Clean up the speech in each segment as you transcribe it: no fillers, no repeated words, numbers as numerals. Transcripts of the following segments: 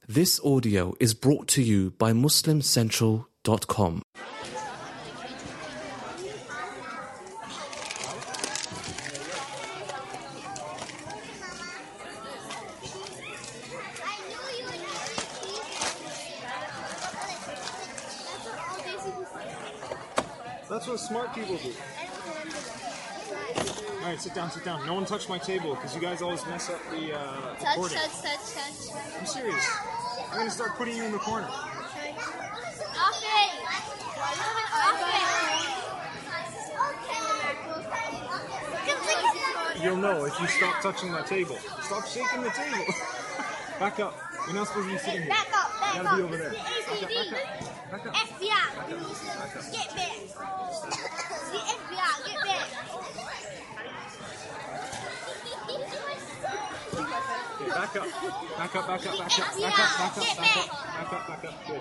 This audio is brought to you by MuslimCentral.com. That's what smart people do. Alright, sit down. No one touch my table, because you guys always mess up the recording. Touch. I'm serious. I'm going to start putting you in the corner. Off it! You'll know if you stop touching my table. Stop shaking the table. Back up. You're not supposed to be sitting here. Back up. You gotta be over there. Back up. FBI, get back. The FBI, get back. Okay, back up. Good.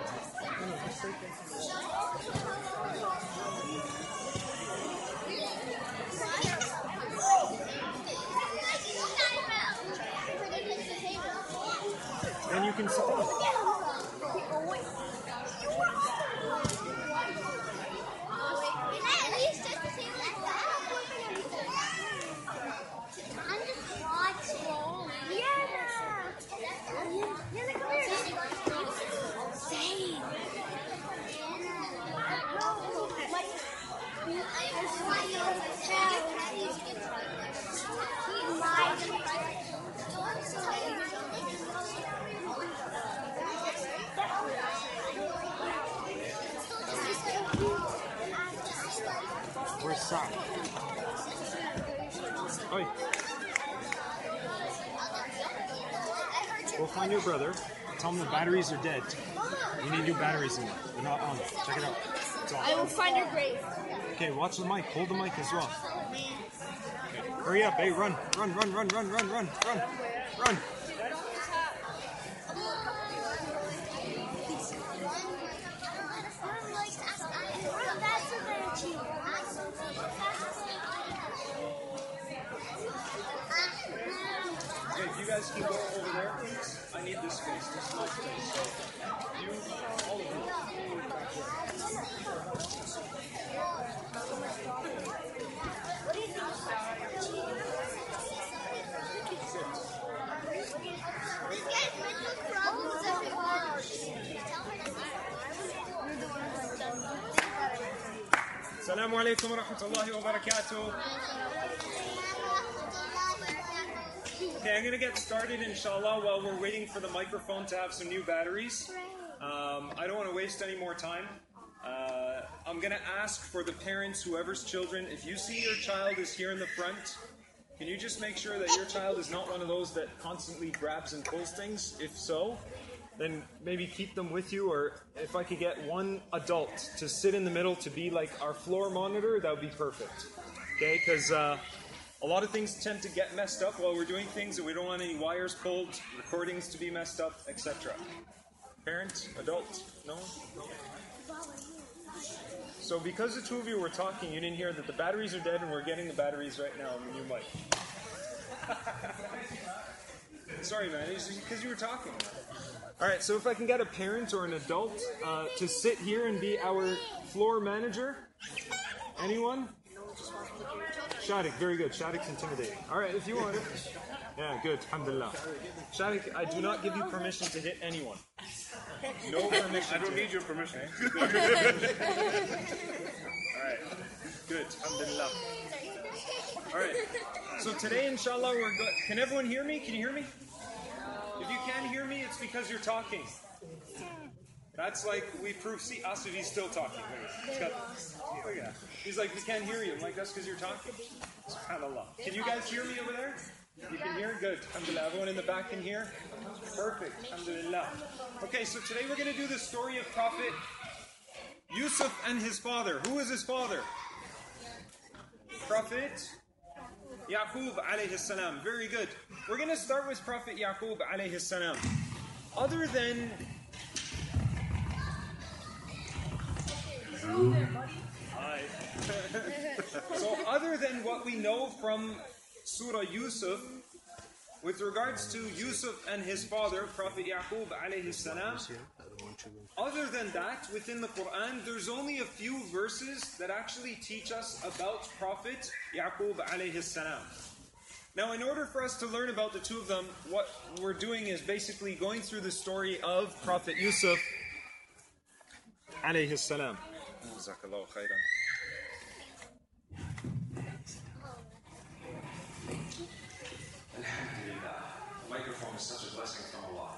Then you can sit down. Where's Sai? Oi. Go find your brother. Tell him the batteries are dead. You need new batteries in there. They're not on. Check it out. It's on. I will find your grave. Okay, watch the mic. Hold the mic as well. Okay. Hurry up, hey, run. Okay, if you guys can go over there, please. I need this space. This is my space. So, you, all of you. Assalamu alaikum wa rahmatullahi wa barakatuh. Okay, I'm going to get started inshallah while we're waiting for the microphone to have some new batteries. I don't want to waste any more time. I'm going to ask for the parents, whoever's children, if you see your child is here in the front, can you just make sure that your child is not one of those that constantly grabs and pulls things? If so, then maybe keep them with you, or if I could get one adult to sit in the middle to be like our floor monitor, that would be perfect. Okay, because a lot of things tend to get messed up while we're doing things, and we don't want any wires pulled, recordings to be messed up, etc. Parent, adult, no? So because the two of you were talking, you didn't hear that the batteries are dead, and we're getting the batteries right now on the new mic. Sorry, man, it's because you were talking. Alright, so if I can get a parent or an adult to sit here and be our floor manager. Anyone? Shadik, very good. Shadik's intimidating. Alright, if you want it. Yeah, good. Alhamdulillah. Shadik, I do not give you permission to hit anyone. No permission. I don't need your permission. Alright, good. Alhamdulillah. Alright, so today, inshallah, we're good. Can everyone hear me? Can you hear me? If you can't hear me, it's because you're talking. That's like, we prove, see, Asifi's still talking. Look at that. He's like, we can't hear you. I'm like, that's because you're talking. SubhanAllah. Can you guys hear me over there? You can hear? Good. Alhamdulillah. Everyone in the back can hear? Perfect. Alhamdulillah. Okay, so today we're going to do the story of Prophet Yusuf and his father. Who is his father? Prophet Yaqub alayhi salam. Very good. We're going to start with Prophet Yaqub alayhi salam. Other than... Hi. So other than what we know from Surah Yusuf, with regards to Yusuf and his father, Prophet Yaqub alayhi salam, other than that, within the Quran, there's only a few verses that actually teach us about Prophet Yaqub alayhi salam. Now, in order for us to learn about the two of them, what we're doing is basically going through the story of Prophet Yusuf alayhi salam. Jazakallahu khairan. Alhamdulillah. The microphone is such a blessing from Allah.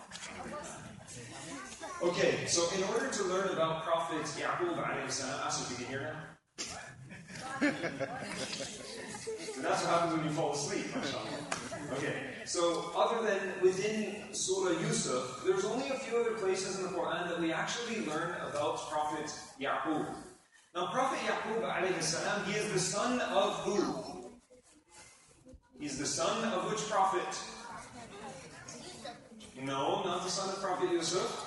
Okay, so in order to learn about Prophet Yaqub alayhi salam, ask if you can hear now. So that's what happens when you fall asleep, mashallah. Okay, so other than within Surah Yusuf, there's only a few other places in the Quran that we actually learn about Prophet Yaqub. Now, Prophet Yaqub alayhi salam, he is the son of who? He's the son of which prophet? No, not the son of Prophet Yusuf.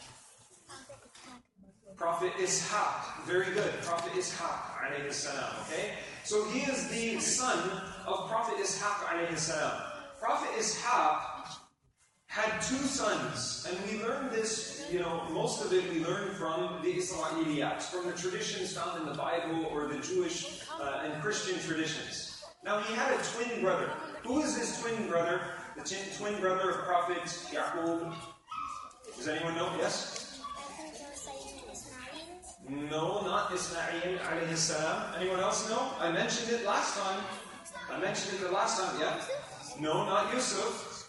Prophet Ishaq. Very good. Prophet Ishaq alayhi salam. Okay? So he is the son of Prophet Ishaq alayhi salam. Prophet Ishaq had two sons, and we learned this, most of it we learn from the Israeliyat, from the traditions found in the Bible or the Jewish and Christian traditions. Now he had a twin brother. Who is his twin brother? The twin brother of Prophet Yaqub. Does anyone know? Yes? No, not Ismail alayhi salam. Anyone else know? I mentioned it last time. Yeah? No, not Yusuf.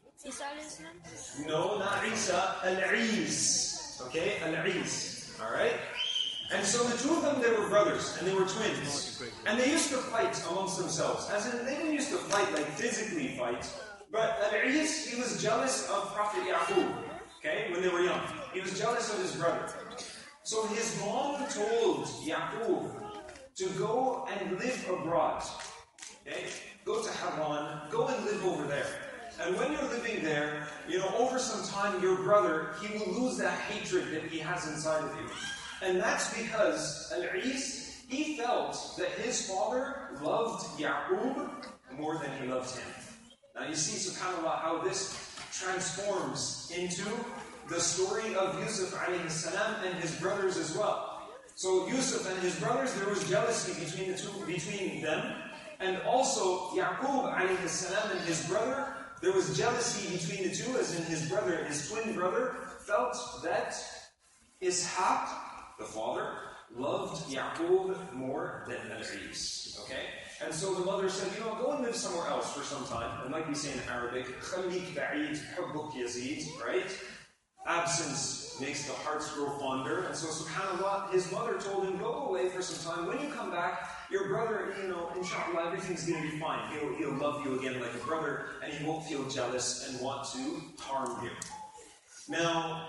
No, not Isa. Al-Is. Okay? Al-Is. Alright? And so the two of them, they were brothers, and they were twins. And they used to fight amongst themselves. As in, they didn't used to fight, like physically fight. But Al-Is, he was jealous of Prophet Yaqub. Okay? When they were young. He was jealous of his brother. So his mom told Yaqub to go and live abroad. Okay? Go to Haran, go and live over there. And when you're living there, over some time, your brother, he will lose that hatred that he has inside of you. And that's because Al-Is, he felt that his father loved Yaqub more than he loved him. Now you see, subhanAllah, how this transforms into the story of Yusuf alayhi salam and his brothers as well. So Yusuf and his brothers, there was jealousy between them. And also Yaqub alayhi salam and his brother, there was jealousy between the two, as in his brother, his twin brother, felt that Ishaq, the father, loved Yaqub more than Al-Is. Okay? And so the mother said, go and live somewhere else for some time. And like we say in Arabic, خَلِّكْ بَعِيدْ حُبُّكْ يَزِيدْ, right? Absence makes the hearts grow fonder. And so subhanAllah, his mother told him, go away for some time. When you come back, your brother, inshallah, everything's going to be fine. He'll love you again like a brother, and he won't feel jealous and want to harm you. Now,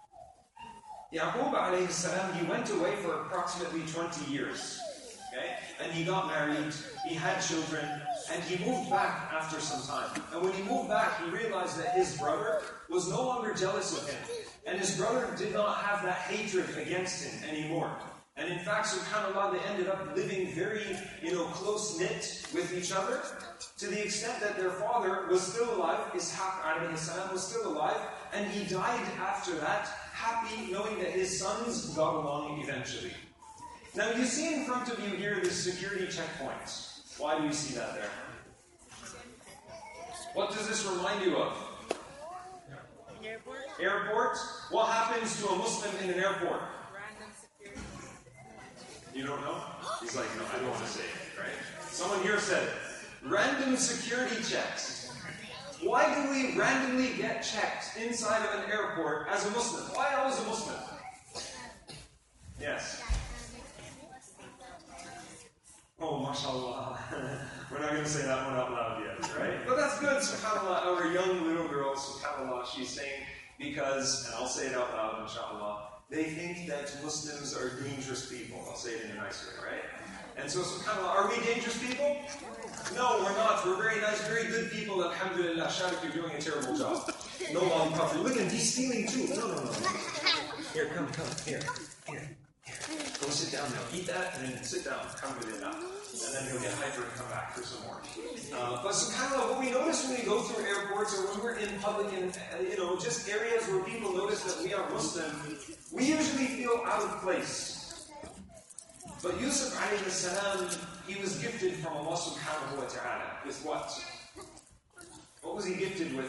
Yaqub alayhi salam, he went away for approximately 20 years. Okay? And he got married, he had children, and he moved back after some time. And when he moved back, he realized that his brother was no longer jealous of him. And his brother did not have that hatred against him anymore. And in fact, subhanAllah, they ended up living very, close-knit with each other, to the extent that their father was still alive, Ishaq alayhi salam was still alive, and he died after that, happy, knowing that his sons got along eventually. Now you see in front of you here this security checkpoint. Why do you see that there? What does this remind you of? Airport? What happens to a Muslim in an airport? Random security. You don't know? He's like, no, I don't want to say it, right? Someone here said it. Random security checks. Why do we randomly get checked inside of an airport as a Muslim? Why always a Muslim? Yes. Oh, mashallah. We're not going to say that one out loud yet, right? But that's good, subhanAllah. Our young little girl, subhanAllah, she's saying, because, and I'll say it out loud, inshallah, they think that Muslims are dangerous people. I'll say it in a nice way, right? And so, subhanAllah, are we dangerous people? No, we're not. We're very nice, very good people. Alhamdulillah. Sharik, you're doing a terrible job. No lollipop. Look at he's stealing too. No. Here, come. Here. Go sit down now. Eat that and then sit down. Alhamdulillah. And then he'll get hyper and come back for some more. But subhanAllah, what we notice when we go through airports or when we're in public and just areas where people notice that we are Muslim, we usually feel out of place. But Yusuf alayhi salam, he was gifted from Allah subhanahu wa ta'ala with what? What was he gifted with?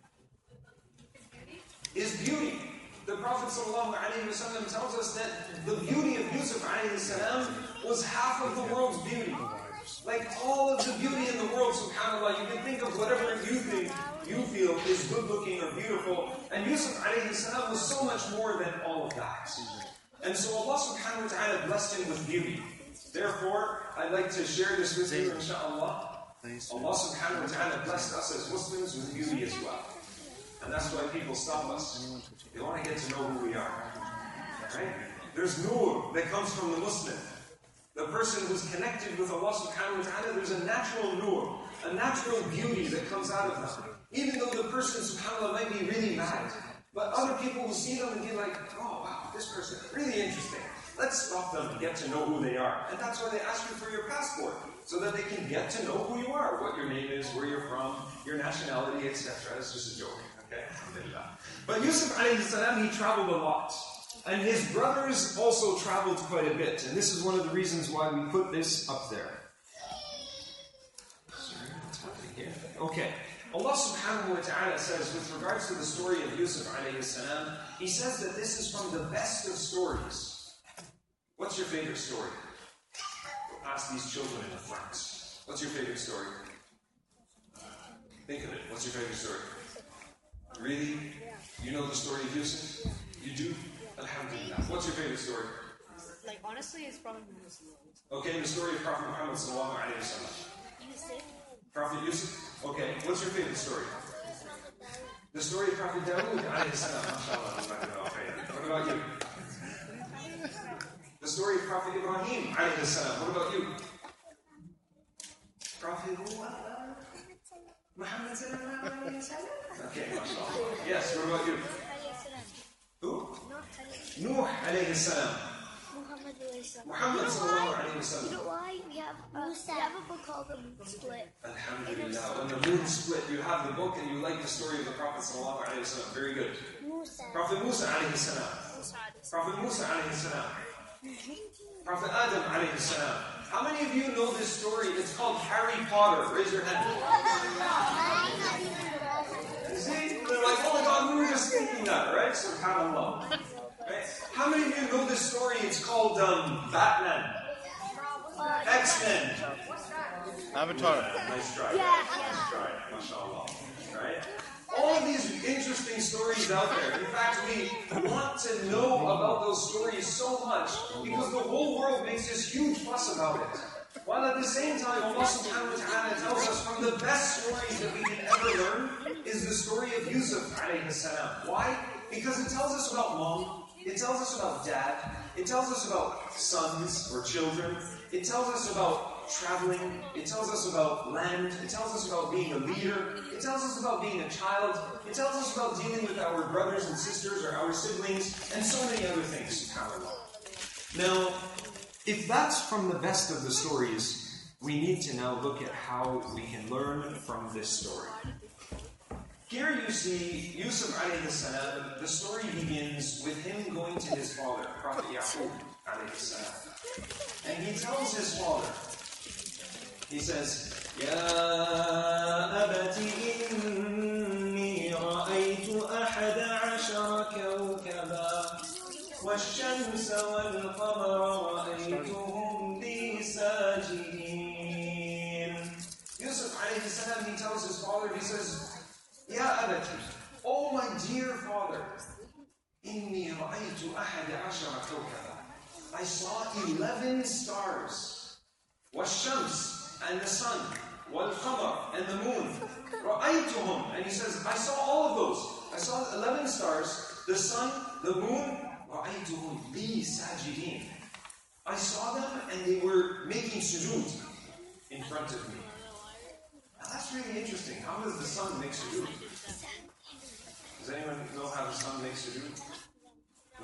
His beauty. The Prophet ﷺ tells us that the beauty of Yusuf ﷺ was half of the world's beauty. Like all of the beauty in the world, subhanAllah, you can think of whatever you feel is good looking or beautiful. And Yusuf ﷺ was so much more than all of that. And so Allah subhanahu wa ta'ala blessed him with beauty. Therefore, I'd like to share this with you, inshaAllah. Allah subhanahu wa ta'ala blessed us as Muslims with beauty as well. And that's why people stop us. They want to get to know who we are. Right? There's nur that comes from the Muslim. The person who's connected with Allah subhanahu wa ta'ala, there's a natural nur, a natural beauty that comes out of them. Even though the person, subhanAllah, might be really mad. But other people will see them and be like, oh wow, this person, really interesting. Let's stop them and get to know who they are. And that's why they ask you for your passport, so that they can get to know who you are, what your name is, where you're from, your nationality, etc. It's just a joke. Okay? Alhamdulillah. But Yusuf alayhi salam, he traveled a lot. And his brothers also traveled quite a bit. And this is one of the reasons why we put this up there. Sorry, what's happening here? Okay. Allah subhanahu wa ta'ala says, with regards to the story of Yusuf alayhi salam, He says that this is from the best of stories. What's your favorite story? Ask these children in the front. What's your favorite story? Think of it. What's your favorite story? Really? You know the story of Yusuf? You do? Alhamdulillah. What's your favorite story? Like, honestly, it's probably Muslim. Okay, the story of Prophet Muhammad sallallahu alayhi wa sallam. Prophet Yusuf? Okay, what's your favorite story? The story of Prophet Dawood alayhi salam. MashaAllah. What about you? The story of Prophet Ibrahim alayhi salam. What about you? Prophet Muhammad sallallahu alayhi wa sallam. Okay, MashaAllah. Yes, what about you? Who? Nuh alayhi salam. Muhammad sallallahu alayhi wa sallam. You know why? We have a book called The Moon Split. Alhamdulillah. When the moon split, you have the book and you like the story of the Prophet sallallahu alayhi wa sallam. Very good. Prophet Musa alayhi salam. Prophet Musa alayhi salam. Prophet Adam alayhi salam. How many of you know this story? It's called Harry Potter. Raise your hand. You see? They're like, oh my God, we were just thinking that, right? SubhanAllah. Right? How many of you know this story? It's called Batman. X-Men. Avatar. Nice try. Nice try. MashaAllah. Right? All of these interesting stories out there. In fact, we want to know about those stories so much because the whole world makes this huge fuss about it. While at the same time, Allah subhanahu wa ta'ala tells us from the best stories that we can ever learn is the story of Yusuf alayhi salam. Why? Because it tells us about mom, it tells us about dad, it tells us about sons or children, it tells us about traveling, it tells us about land, it tells us about being a leader, it tells us about being a child, it tells us about dealing with our brothers and sisters or our siblings, and so many other things, subhanAllah. Now, if that's from the best of the stories, we need to now look at how we can learn from this story. Here you see Yusuf alayhi salam. The story begins with him going to his father, Prophet Yaqub alayhi salam. And he tells his father, he says, Ya abati inni ra'aytu ahada ashara kawkaba والشمس والقمر رأيتهم لي ساجدين. Yusuf alayhi salam, he tells his father, he says, Ya abati, oh my dear father, inni ra'aytu ahada ashara kawkaba. I saw 11 stars. Washams, and the sun. Wal-qamar, and the moon. Ra'aytuhum, and he says, I saw all of those. I saw 11 stars, the sun, the moon. Ra'aytuhum li sajidin. I saw them and they were making sujood in front of me. Now that's really interesting. How does the sun make sujood? Does anyone know how the sun makes sujood? We don't know.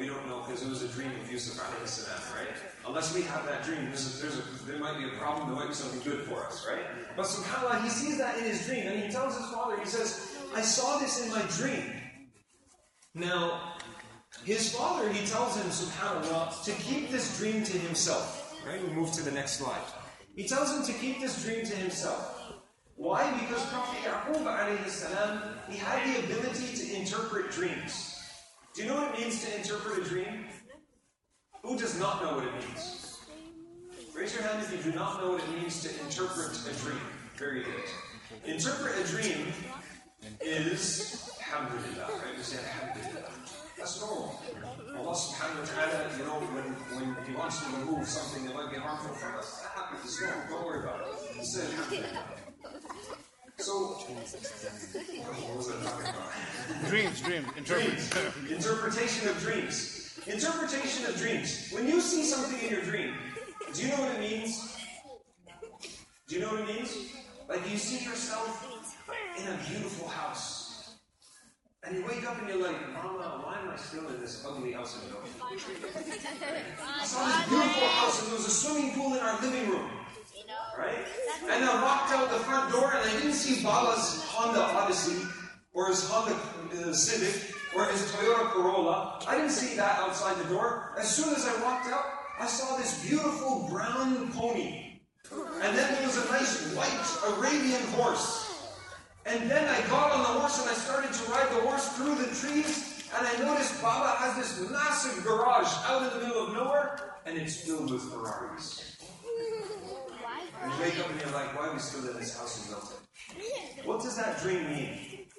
because it was a dream of Yusuf alayhi salam, right? Unless we have that dream, there might be a problem, there might be something good for us, right? But subhanAllah, he sees that in his dream, and he tells his father, he says, I saw this in my dream. Now, his father, he tells him, subhanAllah, to keep this dream to himself. Right? We move to the next slide. He tells him to keep this dream to himself. Why? Because Prophet Yaqub alayhi salam, he had the ability to interpret dreams. Do you know what it means to interpret a dream? Who does not know what it means? Raise your hand if you do not know what it means to interpret a dream. Very good. Interpret a dream is alhamdulillah, right? We say alhamdulillah. That's normal. Allah subhanahu wa ta'ala, you know, when He wants to remove something that might be harmful from us, that happens. It's normal. Don't worry about it. He said alhamdulillah. So, what was I talking about? Dreams. Interpretation of dreams. Interpretation of dreams. When you see something in your dream, do you know what it means? Do you know what it means? Like you see yourself in a beautiful house. And you wake up and you're like, Mama, why am I still in this ugly house in North? I saw this beautiful house and there was a swimming pool in our living room. Right? And I walked out the front door and I didn't see Baba's Honda Odyssey or his Honda Civic or his Toyota Corolla. I didn't see that outside the door. As soon as I walked out, I saw this beautiful brown pony. And then there was a nice white Arabian horse. And then I got on the horse and I started to ride the horse through the trees. And I noticed Baba has this massive garage out in the middle of nowhere. And it's filled with Ferraris. And you wake up and you're like, why are we still in this house in Milton? What does that dream mean?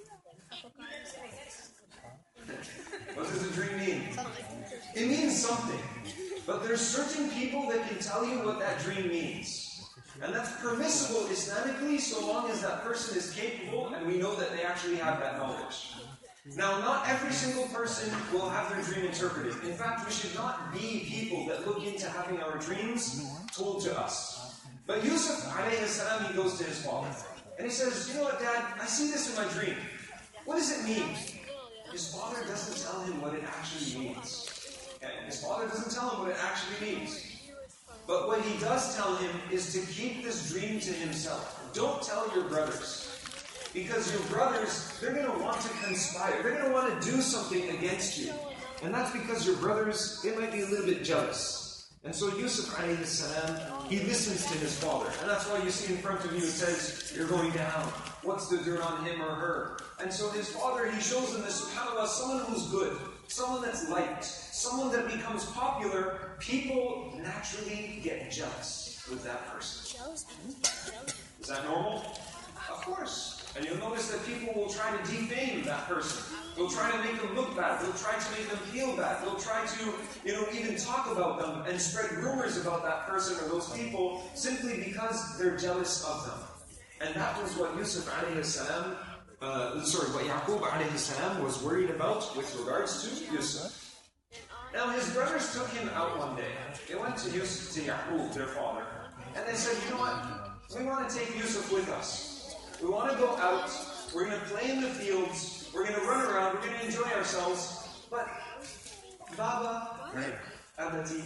What does the dream mean? It means something. But there's certain people that can tell you what that dream means. And that's permissible Islamically so long as that person is capable and we know that they actually have that knowledge. Now, not every single person will have their dream interpreted. In fact, we should not be people that look into having our dreams told to us. But Yusuf alayhi salam, he goes to his father. And he says, you know what, Dad, I see this in my dream. What does it mean? His father doesn't tell him what it actually means. Okay? His father doesn't tell him what it actually means. But what he does tell him is to keep this dream to himself. Don't tell your brothers. Because your brothers, they're going to want to conspire. They're going to want to do something against you. And that's because your brothers, they might be a little bit jealous. And so Yusuf alayhi salam, he listens to his father. And that's why you see in front of you it says, you're going down. What's the dirt on him or her? And so his father, he shows him this, subhanAllah, someone who's good, someone that's liked, someone that becomes popular. People naturally get jealous with that person. Is that normal? Of course. And you'll notice that people will try to defame that person. They'll try to make them look bad. They'll try to make them feel bad. They'll try to, even talk about them and spread rumors about that person or those people simply because they're jealous of them. And that was what Yusuf alayhi salam, what Yaqub alayhi salam was worried about with regards to Yusuf. Now his brothers took him out one day. They went to Yaqub, their father, and they said, you know what? We want to take Yusuf with us. We want to go out, we're going to play in the fields, we're going to run around, we're going to enjoy ourselves, but Baba, Abati,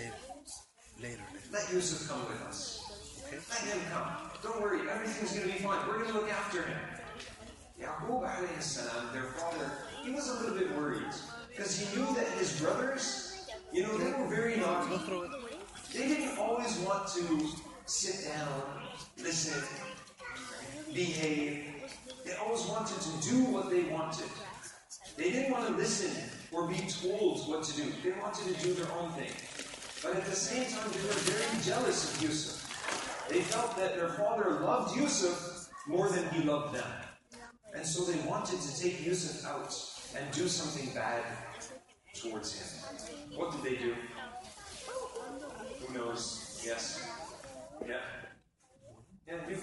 let Yusuf come with us. Let him come. Don't worry, everything's going to be fine. We're going to look after him. Yaqub alayhi salam, their father, he was a little bit worried because he knew that his brothers, they were very naughty. They didn't always want to sit down, listen, behave. They always wanted to do what they wanted. They didn't want to listen or be told what to do. They wanted to do their own thing. But at the same time, they were very jealous of Yusuf. They felt that their father loved Yusuf more than he loved them. And so they wanted to take Yusuf out and do something bad towards him. What did they do? Who knows? Yes? Yeah? Yeah, you?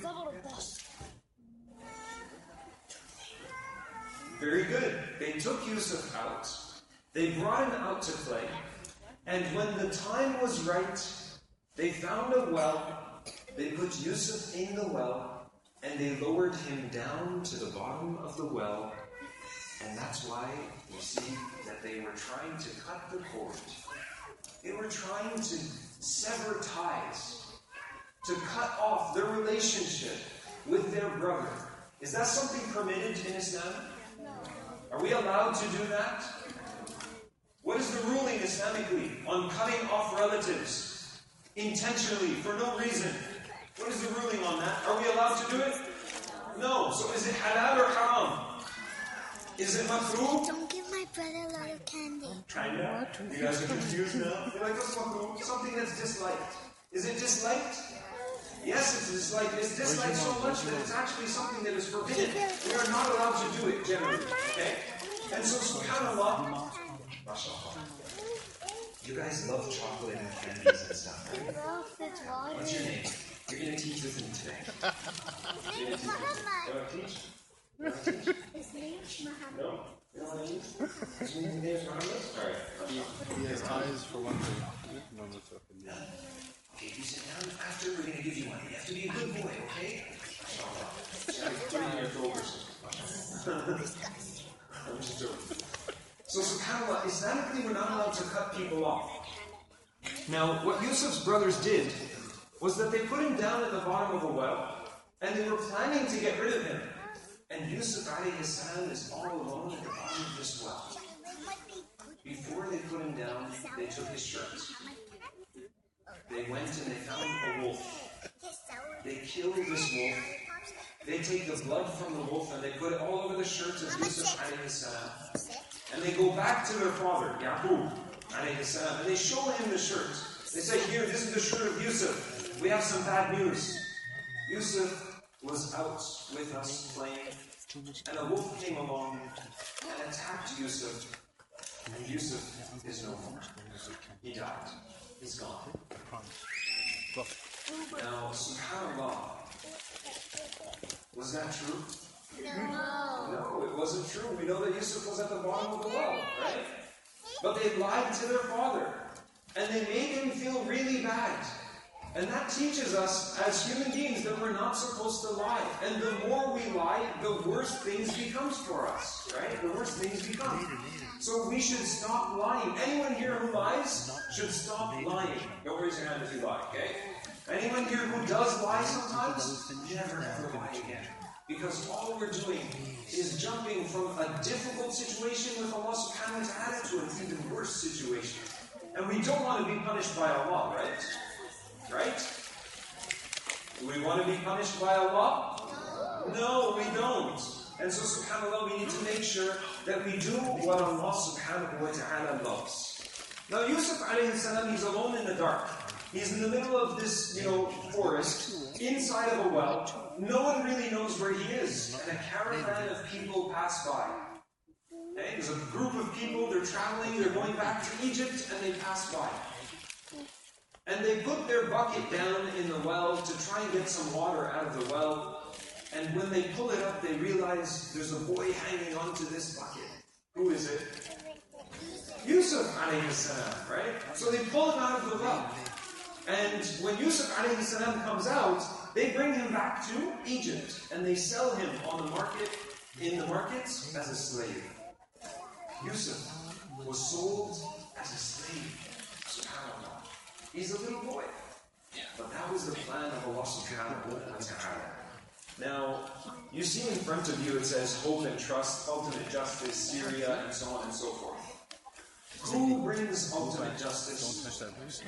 Very good. They took Yusuf out. They brought him out to play. And when the time was right, they found a well. They put Yusuf in the well. And they lowered him down to the bottom of the well. And that's why we see that they were trying to cut the cord. They were trying to sever ties, to cut off their relationship with their brother. Is that something permitted in Islam? Are we allowed to do that? What is the ruling Islamically on cutting off relatives intentionally for no reason? What is the ruling on that? Are we allowed to do it? No. So is it halal or haram? Is it makruh? Don't give my brother a lot of candy. Kinda. You guys are confused now? You're like, what's makruh? Something that's disliked. Is it disliked? Yes, it's disliked. It's disliked so much that it's actually something that is forbidden. We are not allowed to do it generally. Okay? And so, subhanAllah, mashallah. You guys love chocolate and candies and stuff, right? What's your name? You're going to teach with me today. You want to teach? His name's Muhammad. No? You don't want to teach? His name is Muhammad? Alright. He has eyes for one thing. No, that's okay. Okay, you sit down. After, we're going to give you one. You have to be a good boy, okay? It's like 3 years old or something. I'm just joking. So, subhanAllah, Islamically, we're not allowed to cut people off. Now, what Yusuf's brothers did was that they put him down at the bottom of a well, and they were planning to get rid of him. And Yusuf alayhi salam is all alone at the bottom of this well. Before they put him down, they took his shirt. They went and they found a wolf. They killed this wolf. They take the blood from the wolf and they put it all over the shirts of Yusuf alayhi salam. And they go back to their father, Yaqub alayhi salam, and they show him the shirt. They say, here, this is the shirt of Yusuf. We have some bad news. Yusuf was out with us playing, and a wolf came along and attacked Yusuf. And Yusuf is no more. He died. He's gone. Now, subhanAllah, was that true? No, it wasn't true. We know that Yusuf was at the bottom of the well, right? But they lied to their father, and they made him feel really bad. And that teaches us, as human beings, that we're not supposed to lie. And the more we lie, the worse things becomes for us, right? The worse things become. So we should stop lying. Anyone here who lies should stop lying. Don't raise your hand if you lie, okay? Anyone here who does lie sometimes, never ever lie again. Because all we're doing is jumping from a difficult situation with Allah subhanahu wa ta'ala to an even worse situation. And we don't want to be punished by Allah, right? Right? Do we want to be punished by Allah? No, we don't. And so subhanAllah, we need to make sure that we do what Allah subhanahu wa ta'ala loves. Now Yusuf alayhi salam, he's alone in the dark. He's in the middle of this, forest, inside of a well. No one really knows where he is. And a caravan of people pass by. Okay? There's a group of people, they're traveling, they're going back to Egypt, and they pass by. And they put their bucket down in the well to try and get some water out of the well. And when they pull it up, they realize there's a boy hanging onto this bucket. Who is it? Yusuf alayhi salam, right? So they pull him out of the well. And when Yusuf alayhi salam comes out, they bring him back to Egypt. And they sell him on the market, in the markets, as a slave. Yusuf was sold as a slave. SubhanAllah. He's a little boy. But that was the plan of Allah subhanahu wa ta'ala. Now, you see in front of you it says hope and trust, ultimate justice, Syria, and so on and so forth. Who brings ultimate justice?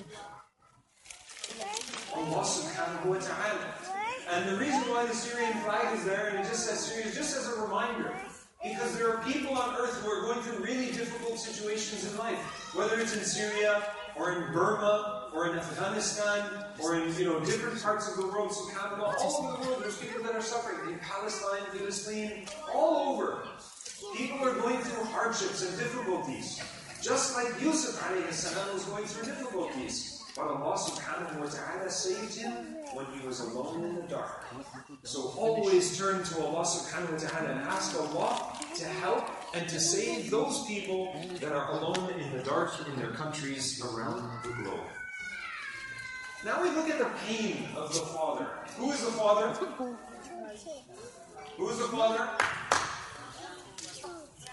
Allah subhanahu wa ta'ala. And the reason why the Syrian flag is there and it just says Syria is just as a reminder. Because there are people on earth who are going through really difficult situations in life. Whether it's in Syria, or in Burma, or in Afghanistan, or in different parts of the world, subhanAllah, all over the world there's people that are suffering. In Palestine, Palestine, all over. People are going through hardships and difficulties. Just like Yusuf alayhi salam was going through difficulties. But Allah subhanahu wa ta'ala saved him when he was alone in the dark. So always turn to Allah subhanahu wa ta'ala and ask Allah to help and to save those people that are alone in the dark in their countries around the globe. Now we look at the pain of the father. Who is the father? Who is the father?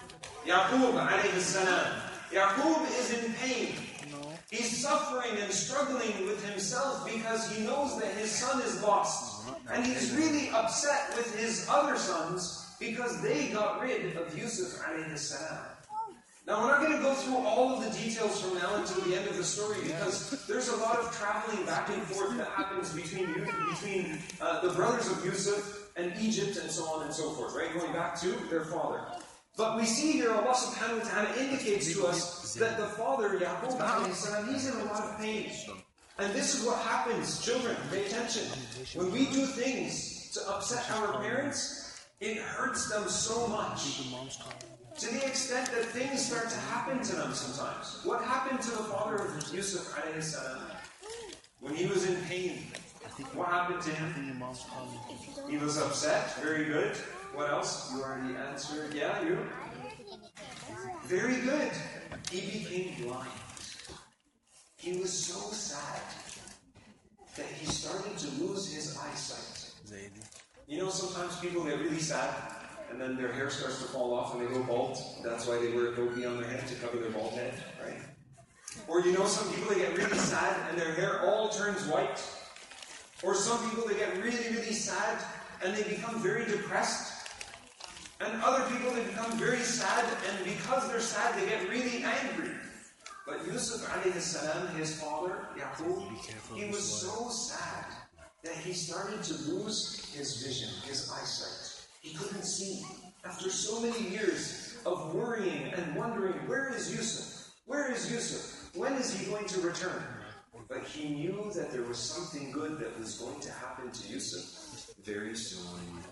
Yaqub alayhi salam. Yaqub is in pain. He's suffering and struggling with himself because he knows that his son is lost. And he's really upset with his other sons because they got rid of Yusuf alayhi salam. Now, we're not going to go through all of the details from now until the end of the story because there's a lot of traveling back and forth that happens between the brothers of Yusuf and Egypt and so on and so forth, right? Going back to their father. But we see here Allah subhanahu wa ta'ala indicates to us that the father, Yaqub alayhi salam, he's in a lot of pain. And this is what happens, children, pay attention. When we do things to upset our parents, it hurts them so much. To the extent that things start to happen to them sometimes. What happened to the father of Yusuf alayhi salam? When he was in pain, what happened to him? He was upset. Very good. What else? You already answered. Yeah, you? Very good. He became blind. He was so sad that he started to lose his eyesight. You know, sometimes people get really sad and then their hair starts to fall off and they go bald. That's why they wear a topi on their head to cover their bald head, right? Or you know, some people, they get really sad and their hair all turns white. Or some people, they get really, really sad and they become very depressed. And other people, they become very sad, and because they're sad, they get really angry. But Yusuf alayhi salam, his father, Yaqub, he was so sad that he started to lose his vision, his eyesight. He couldn't see. After so many years of worrying and wondering, where is Yusuf? Where is Yusuf? When is he going to return? But he knew that there was something good that was going to happen to Yusuf very soon.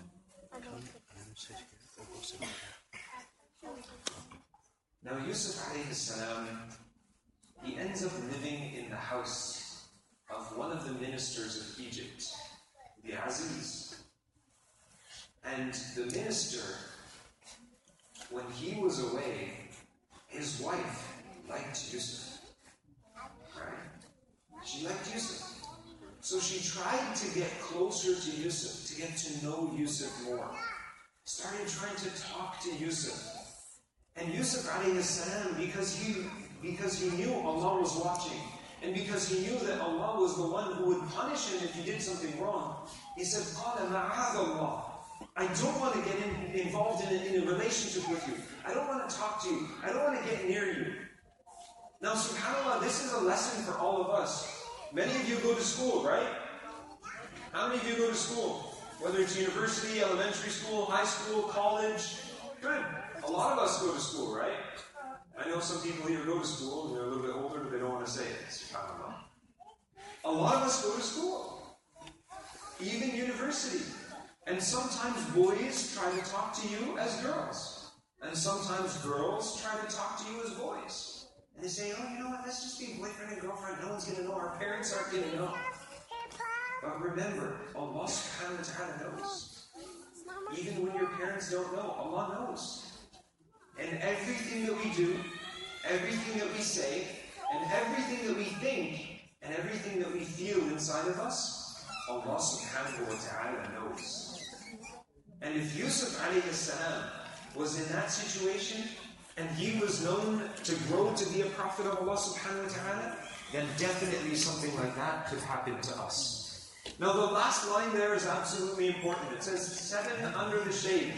Now Yusuf alayhi salam, he ends up living in the house of one of the ministers of Egypt, the Aziz. And the minister, when he was away, his wife liked Yusuf. Right? She liked Yusuf. So she tried to get closer to Yusuf, to get to know Yusuf more. Started trying to talk to Yusuf. And Yusuf alayhi salam, because he knew Allah was watching, and because he knew that Allah was the one who would punish him if he did something wrong, he said, قَالَ مَعَاذَ اللَّهِ, I don't want to get involved in a relationship with you. I don't want to talk to you. I don't want to get near you. Now, subhanAllah, this is a lesson for all of us. Many of you go to school, right? How many of you go to school? Whether it's university, elementary school, high school, college. Good. A lot of us go to school, right? I know some people here go to school, and they're a little bit older, but they don't want to say it. SubhanAllah. A lot of us go to school. Even university. And sometimes boys try to talk to you as girls. And sometimes girls try to talk to you as boys. And they say, oh, you know what, let's just be boyfriend and girlfriend. No one's going to know. Our parents aren't going to know. But remember, Allah subhanahu wa ta'ala knows. Even when your parents don't know, Allah knows. And everything that we do, everything that we say, and everything that we think, and everything that we feel inside of us, Allah subhanahu wa ta'ala knows. And if Yusuf alayhi salam was in that situation, and he was known to grow to be a prophet of Allah subhanahu wa ta'ala, then definitely something like that could happen to us. Now the last line there is absolutely important. It says, 7 under the shade.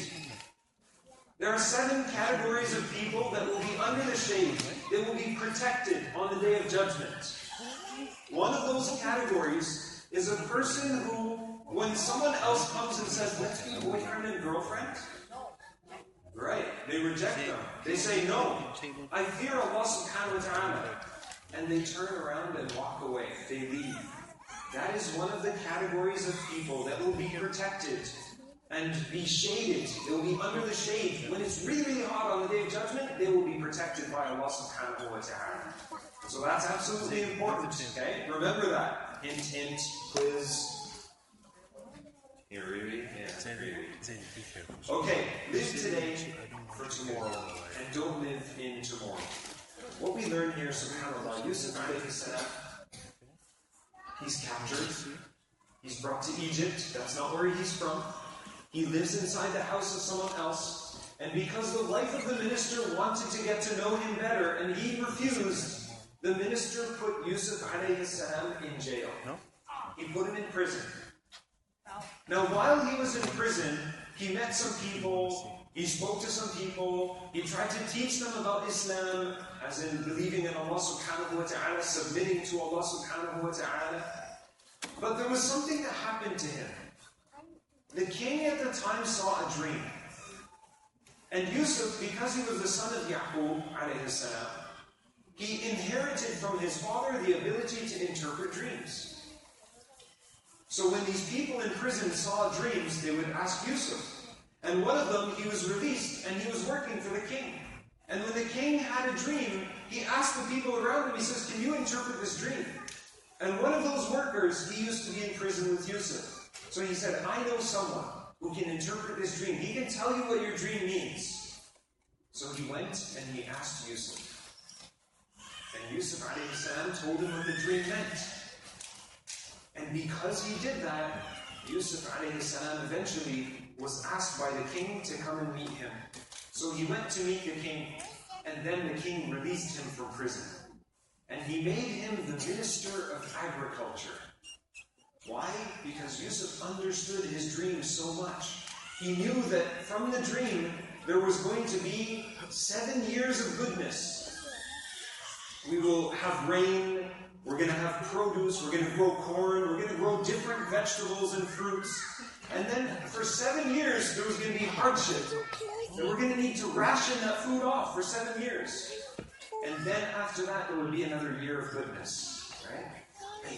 There are 7 categories of people that will be under the shade. They will be protected on the day of judgment. One of those categories is a person who, when someone else comes and says, let's be boyfriend and girlfriend, right, they reject them. They say, no, I fear Allah subhanahu wa ta'ala. And they turn around and walk away. They leave. That is one of the categories of people that will be protected and be shaded. They will be under the shade. When it's really, really hot on the day of judgment, they will be protected by Allah subhanahu wa ta'ala. So that's absolutely important, okay? Remember that. Hint, hint, quiz. Here, really? Yeah, really. Okay, live today for tomorrow, and don't live in tomorrow. What we learn here, subhanAllah, Yusuf alayhi salam, he's captured. He's brought to Egypt. That's not where he's from. He lives inside the house of someone else. And because the wife of the minister wanted to get to know him better and he refused, the minister put Yusuf alayhi salam in jail. He put him in prison. Now while he was in prison, he met some people, he spoke to some people, he tried to teach them about Islam, as in believing in Allah subhanahu wa ta'ala, submitting to Allah subhanahu wa ta'ala. But there was something that happened to him. The king at the time saw a dream. And Yusuf, because he was the son of Yaqub alayhi salam, he inherited from his father the ability to interpret dreams. So when these people in prison saw dreams, they would ask Yusuf. And one of them, he was released, and he was working for the king. And when the king had a dream, he asked the people around him, he says, can you interpret this dream? And one of those workers, he used to be in prison with Yusuf. So he said, I know someone who can interpret this dream. He can tell you what your dream means. So he went and he asked Yusuf. And Yusuf alayhi salam told him what the dream meant. And because he did that, Yusuf alayhi salam eventually was asked by the king to come and meet him. So he went to meet the king, and then the king released him from prison. And he made him the minister of agriculture. Why? Because Yusuf understood his dream so much. He knew that from the dream, there was going to be 7 years of goodness. We will have rain, we're going to have produce, we're going to grow corn, we're going to grow different vegetables and fruits. And then for 7 years, there was going to be hardship. And we're going to need to ration that food off for 7 years. And then after that, there would be another year of goodness. Right? Hey.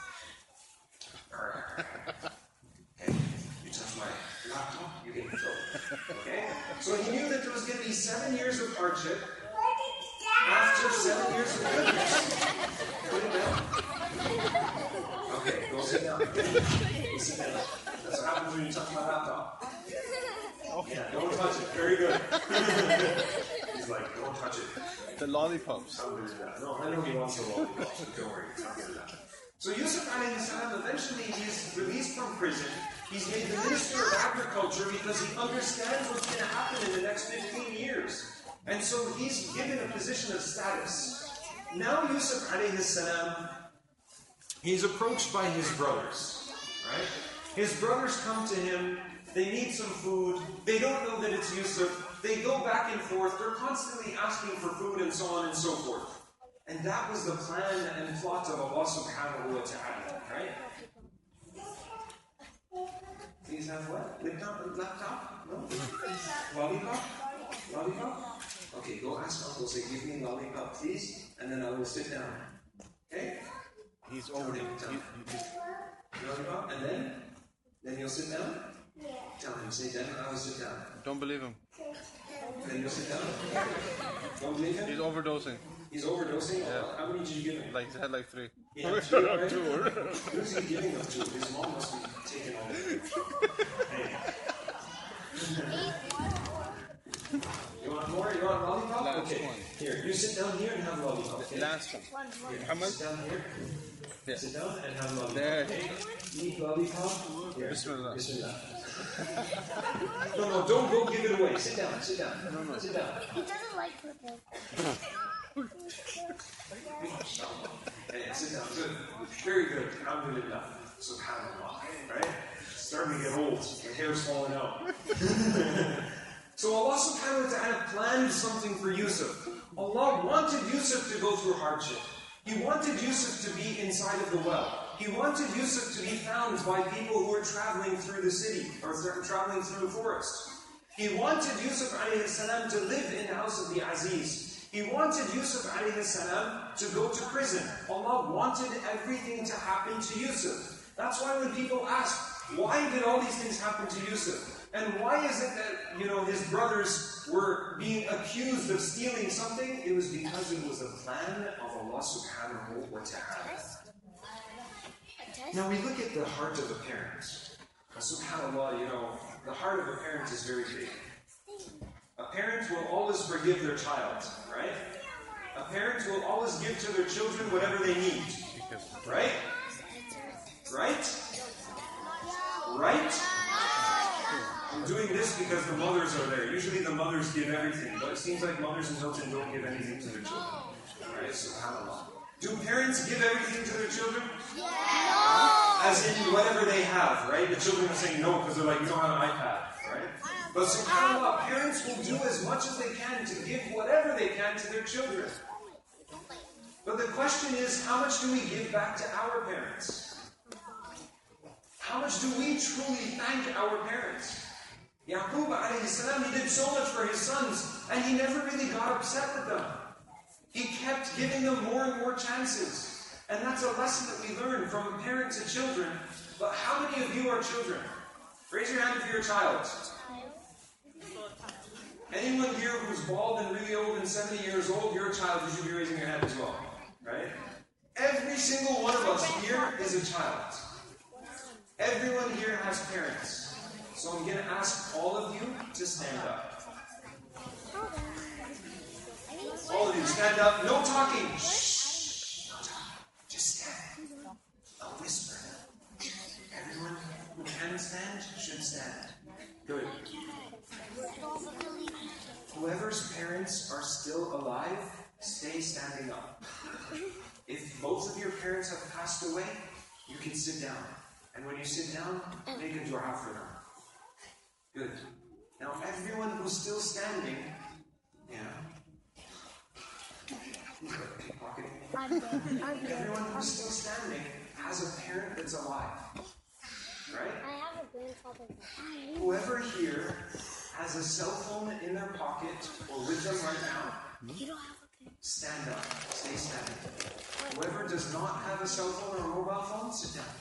Hey, you touch my laptop, you get in trouble. Okay? So he knew that there was going to be 7 years of hardship. After 7 years of goodness. Put it down. Okay, go sit down. Go sit down. That's what happens when you touch my laptop. Yeah, don't touch it. Very good. He's like, don't touch it. The lollipops. No, I know he wants the lollipops, but don't worry, it's not going to that. So Yusuf alayhi salam, eventually he's released from prison. He's made the minister of agriculture because he understands what's going to happen in the next 15 years. And so he's given a position of status. Now Yusuf alayhi salam, he's approached by his brothers, right? His brothers come to him, they need some food, they don't know that it's Yusuf, they go back and forth, they're constantly asking for food and so on and so forth. And that was the plan and plot of Allah subhanahu wa ta'ala, right? Please have what? Laptop? No? Lollipop? Lollipop? Okay, go ask Uncle, say, give me lollipop, please, and then I will sit down. Okay? He's over him. Lollipop, and then you'll sit down? Yeah. Tell him, say, then I will sit down. Don't believe him. Then you'll sit down? Don't believe him? He's overdosing. He's overdosing? Yeah. How many did you give him? Like, he had like 3. He had 2, right? Who's he giving them to? His mom must be taking all of them. Hey. You want more? You want lollipop? Last okay. one. Here, you sit down here and have lollipop. Okay? Last one. Here, How much? sit down here. Yeah. Sit down and have lollipop. There. Okay? Eat lollipop. Here. Bismillah. Bismillah. No, don't go give it away. Sit down, sit down. No. Sit down. He doesn't like football. Hey, sit down. Good. Very good. Alhamdulillah. Subhanallah. Right? It's starting to get old. My hair's falling out. So Allah subhanahu wa ta'ala planned something for Yusuf. Allah wanted Yusuf to go through hardship. He wanted Yusuf to be inside of the well. He wanted Yusuf to be found by people who were traveling through the city or traveling through the forest. He wanted Yusuf alayhi salam to live in the house of the Aziz. He wanted Yusuf alayhi salam to go to prison. Allah wanted everything to happen to Yusuf. That's why when people ask, why did all these things happen to Yusuf? And why is it that, his brothers were being accused of stealing something? It was because it was a plan of Allah subhanahu wa ta'ala. Now we look at the heart of a parent. SubhanAllah, the heart of a parent is very big. A parent will always forgive their child, right? A parent will always give to their children whatever they need. Right? Right? Right? I'm doing this because the mothers are there. Usually the mothers give everything, but it seems like mothers in Hilton don't give anything to their children. Right? SubhanAllah. Do parents give everything to their children? As in whatever they have, right? The children are saying no because they're like, you don't have an iPad, right? But SubhanAllah, parents will do as much as they can to give whatever they can to their children. But the question is, how much do we give back to our parents? How much do we truly thank our parents? Yaqub alayhi salam, he did so much for his sons, and he never really got upset with them. He kept giving them more and more chances. And that's a lesson that we learn from parent to children. But how many of you are children? Raise your hand if you're a child. Anyone here who's bald and really old and 70 years old, you're a child, you should be raising your hand as well. Right? Every single one of us here is a child. Everyone here has parents. So I'm going to ask all of you to stand up. All of you, stand up. No talking. Shh. No talking. Just stand. A whisper. Everyone who can stand should stand. Good. Whoever's parents are still alive, stay standing up. If both of your parents have passed away, you can sit down. And when you sit down, make a dua for them. Good. Now everyone who's still standing, everyone who's still standing has a parent that's alive. Right? I have a grandfather. Whoever here has a cell phone in their pocket or with them right now, You don't have a parent. stand up. Stay standing. Whoever does not have a cell phone or a mobile phone, sit down.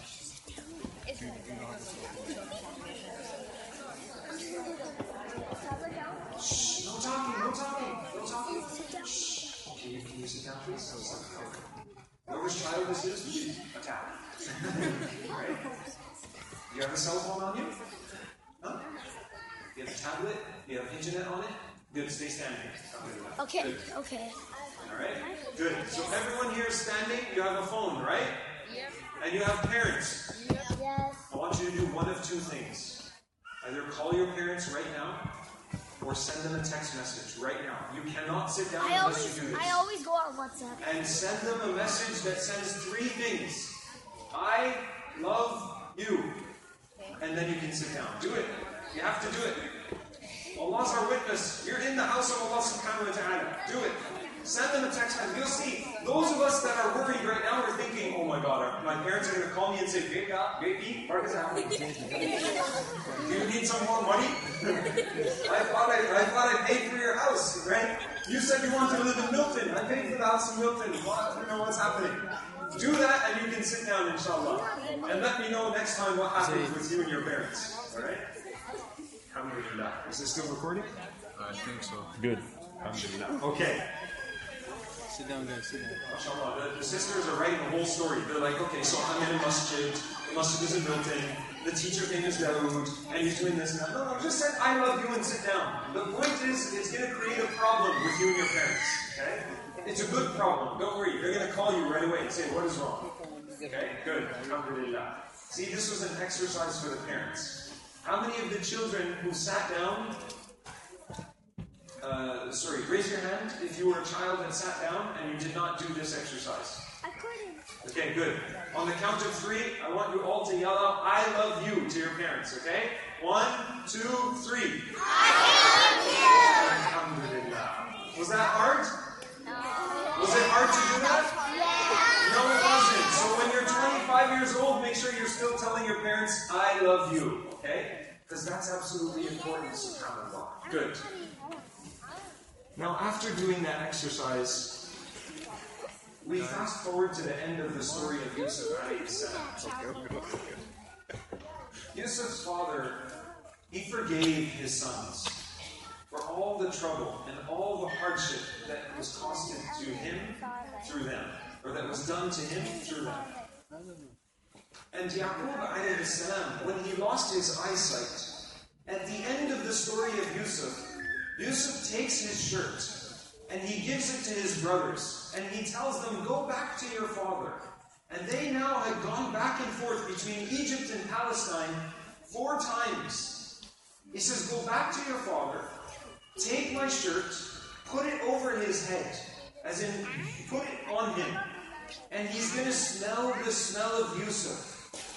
Shh, no talking, no talking, no talking. Shh. Can you sit down, please? Whoever's child this is, please, a towel. Right? You have a cell phone on you? Huh? You have a tablet? You have internet on it? Good, stay standing. Okay, Good. okay. Alright? Good. So everyone here is standing, you have a phone, right? Yep. And you have parents. Yes. I want you to do one of two things. Either call your parents right now, or send them a text message right now. You cannot sit down unless you do this. I always go on WhatsApp. And send them a message that says 3 things. I love you. And then you can sit down. Do it. You have to do it. Allah's our witness. You're in the house of Allah subhanahu wa ta'ala. Do it. Send them a text message. You'll see, those of us that are worried right now are thinking, oh my God, my parents are going to call me and say, baby, what is happening? Do you need some more money? I thought I paid for your house, right? You said you wanted to live in Milton. I paid for the house in Milton. I don't know what's happening. Do that and you can sit down, inshallah. And let me know next time what happens with you and your parents. Alright? Alhamdulillah. Is this still recording? I think so. Good. Alhamdulillah. Okay. Sit down, guys, sit down. MashaAllah, the sisters are writing the whole story. They're like, okay, so I'm in a masjid. The masjid is in Milton. The teacher name is Dawood. And he's doing this and that. No, just say, I love you and sit down. The point is, it's going to create a problem with you and your parents. Okay? It's a good problem. Don't worry. They're going to call you right away and say, what is wrong? Okay? Good. Alhamdulillah. See, this was an exercise for the parents. How many of the children who sat down... raise your hand if you were a child and sat down and you did not do this exercise. I couldn't. Okay, good. On the count of 3, I want you all to yell out, I love you to your parents, okay? 1, 2, 3. I love you! Alhamdulillah. Was that hard? No. Was it hard to do that? Yeah. No, it wasn't. So when you're 25 years old, make sure you're still telling your parents, I love you, okay? Because that's absolutely important, subhanAllah. Good. Now, after doing that exercise, we fast forward to the end of the story of Yusuf alayhi salam. Yusuf's father, he forgave his sons for all the trouble and all the hardship that was caused to him through them, or that was done to him through them. And Yaqub alayhi salam, when he lost his eyesight, at the end of the story of Yusuf takes his shirt and he gives it to his brothers and he tells them, go back to your father. And they now had gone back and forth between Egypt and Palestine 4 times. He says, go back to your father, take my shirt, put it over his head, as in, put it on him, and he's going to smell the smell of Yusuf.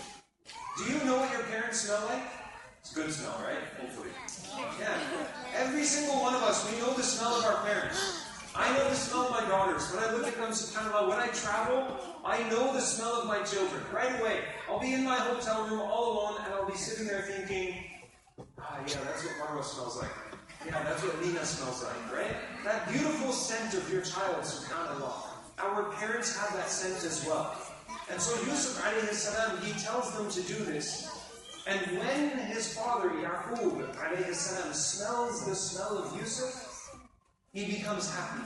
Do you know what your parents smell like? It's a good smell, right? Hopefully. Yeah. Every single one of us, we know the smell of our parents. I know the smell of my daughters. When I look at them, subhanAllah, when I travel, I know the smell of my children. Right away. I'll be in my hotel room all alone, and I'll be sitting there thinking, yeah, that's what Marwa smells like. Yeah, that's what Nina smells like, right? That beautiful scent of your child, subhanAllah. Our parents have that scent as well. And so Yusuf alayhi salam, he tells them to do this. And when his father, Yaqub alayhi salam, smells the smell of Yusuf, he becomes happy.